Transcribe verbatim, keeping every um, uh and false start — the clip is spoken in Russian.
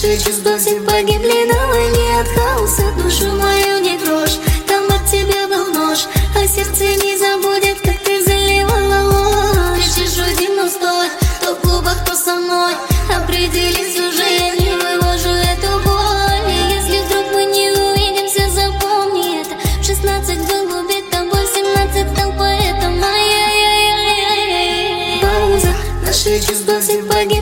Наши чувства все погибли на войне от хаоса. Душу мою не трожь, там от тебя был нож, а сердце не забудет, как ты заливала ложь. Ты чужую стоит, то в клубах, то со мной. Определись уже, я не вывожу эту боль. И если вдруг мы не увидимся, запомни это. В шестнадцать был убит тобой, в семнадцать стал поэтом. Ай-яй-яй-яй-яй. Пауза, наши чувства все погибли